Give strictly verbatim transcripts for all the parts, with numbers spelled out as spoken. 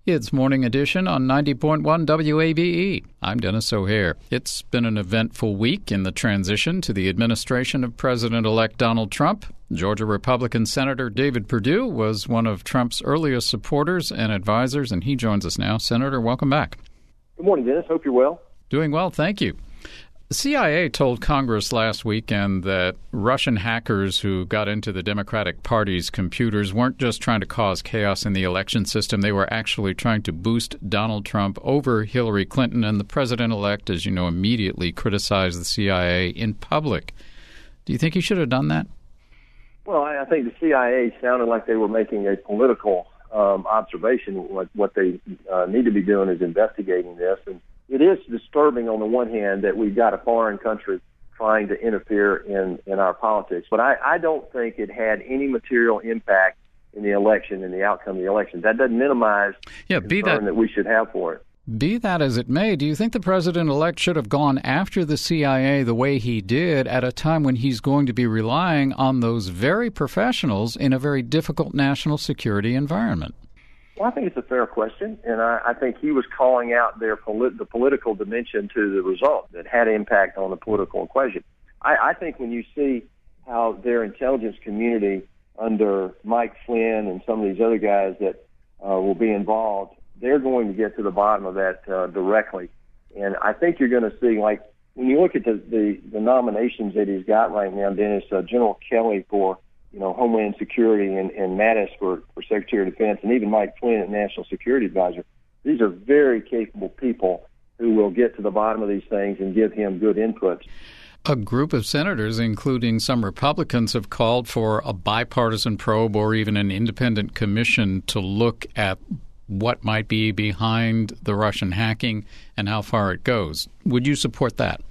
It's Morning Edition on ninety point one W A B E. I'm Dennis O'Hare. It's been an eventful week in the transition to the administration of President-elect Donald Trump. Georgia Republican Senator David Perdue was one of Trump's earliest supporters and advisors, and he joins us now. Senator, welcome back. Good morning, Dennis. Hope you're well. Doing well, thank you. The C I A told Congress last weekend that Russian hackers who got into the Democratic Party's computers weren't just trying to cause chaos in the election system. They were actually trying to boost Donald Trump over Hillary Clinton. And the president-elect, as you know, immediately criticized the C I A in public. Do you think he should have done that? Well, I think the C I A sounded like they were making a political um, observation. What, what they uh, need to be doing is investigating this. And it is disturbing on the one hand that we've got a foreign country trying to interfere in, in our politics. But I, I don't think it had any material impact in the election and the outcome of the election. That doesn't minimize yeah, the be concern that, that we should have for it. Be that as it may, do you think the president-elect should have gone after the C I A the way he did at a time when he's going to be relying on those very professionals in a very difficult national security environment? Well, I think it's a fair question, and I, I think he was calling out their polit- the political dimension to the result that had impact on the political equation. I, I think when you see how their intelligence community under Mike Flynn and some of these other guys that uh, will be involved, they're going to get to the bottom of that uh, directly. And I think you're going to see, like, when you look at the, the, the nominations that he's got right now, Dennis, uh, General Kelly for you know, Homeland Security and, and Mattis for, for Secretary of Defense, and even Mike Flynn at National Security Advisor. These are very capable people who will get to the bottom of these things and give him good input. A group of senators, including some Republicans, have called for a bipartisan probe or even an independent commission to look at what might be behind the Russian hacking and how far it goes. Would you support that?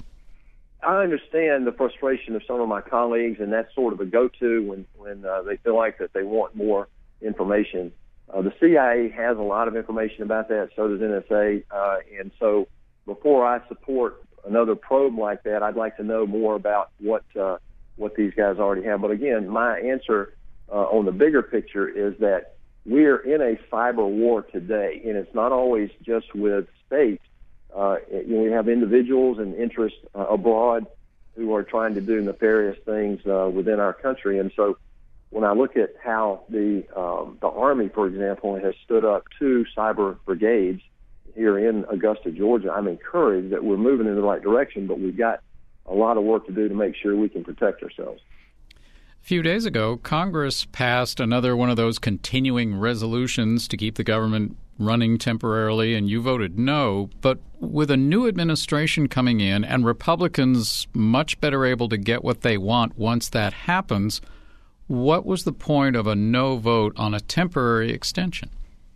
I understand the frustration of some of my colleagues, and that's sort of a go-to when, when uh, they feel like that they want more information. Uh, the C I A has a lot of information about that, so does N S A, uh, and so before I support another probe like that, I'd like to know more about what uh, what these guys already have. But again, my answer uh, on the bigger picture is that we're in a cyber war today, and it's not always just with states. Uh, you know, we have individuals and interests uh, abroad who are trying to do nefarious things uh, within our country. And so when I look at how the um, the Army, for example, has stood up two cyber brigades here in Augusta, Georgia, I'm encouraged that we're moving in the right direction, but we've got a lot of work to do to make sure we can protect ourselves. A few days ago, Congress passed another one of those continuing resolutions to keep the government running temporarily, and you voted no. But with a new administration coming in and Republicans much better able to get what they want once that happens, what was the point of a no vote on a temporary extension?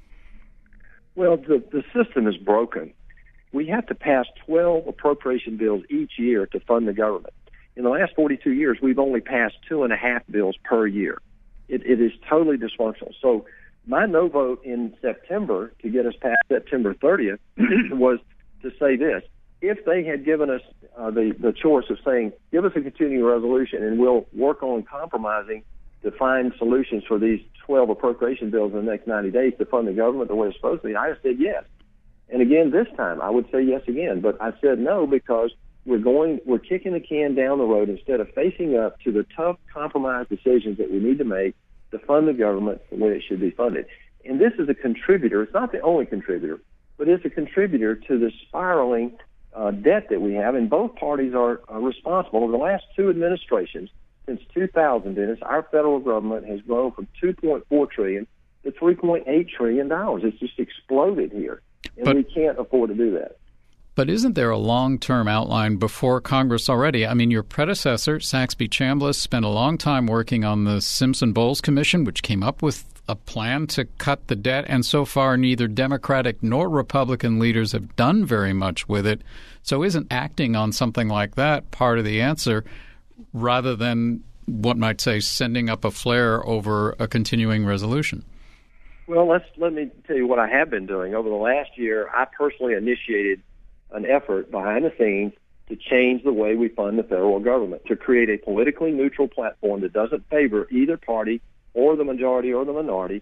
Well, the, the system is broken. We have to pass twelve appropriation bills each year to fund the government. In the last forty-two years, we've only passed two and a half bills per year. It, it is totally dysfunctional. So my no vote in September to get us past September thirtieth was to say this. If they had given us uh, the, the choice of saying, give us a continuing resolution and we'll work on compromising to find solutions for these twelve appropriation bills in the next ninety days to fund the government the way it's supposed to be, I just said yes. And again, this time, I would say yes again. But I said no because we're going, we're kicking the can down the road instead of facing up to the tough compromise decisions that we need to make to fund the government the way it should be funded. And this is a contributor. It's not the only contributor, but it's a contributor to the spiraling uh, debt that we have, and both parties are, are responsible. Over the last two administrations, since two thousand, Dennis, our federal government has grown from two point four trillion dollars to three point eight trillion dollars. It's just exploded here, and but, we can't afford to do that. But isn't there a long-term outline before Congress already? I mean, your predecessor, Saxby Chambliss, spent a long time working on the Simpson-Bowles Commission, which came up with a plan to cut the debt, and so far neither Democratic nor Republican leaders have done very much with it. So isn't acting on something like that part of the answer rather than, what might say, sending up a flare over a continuing resolution? Well, let's let me tell you what I have been doing. Over the last year, I personally initiated an effort behind the scenes to change the way we fund the federal government, to create a politically neutral platform that doesn't favor either party or the majority or the minority,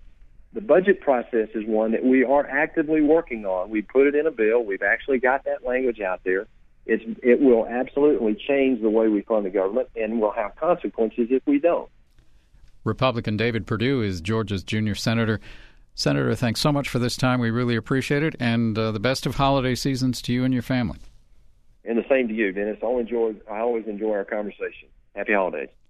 The budget process is one that we are actively working on. We put it in a bill. We've actually got that language out there. It's, it will absolutely change the way we fund the government and will have consequences if we don't. Republican David Perdue is Georgia's junior senator. Senator, thanks so much for this time. We really appreciate it, and uh, the best of holiday seasons to you and your family. And the same to you, Dennis. I'll enjoy, I always enjoy our conversation. Happy holidays.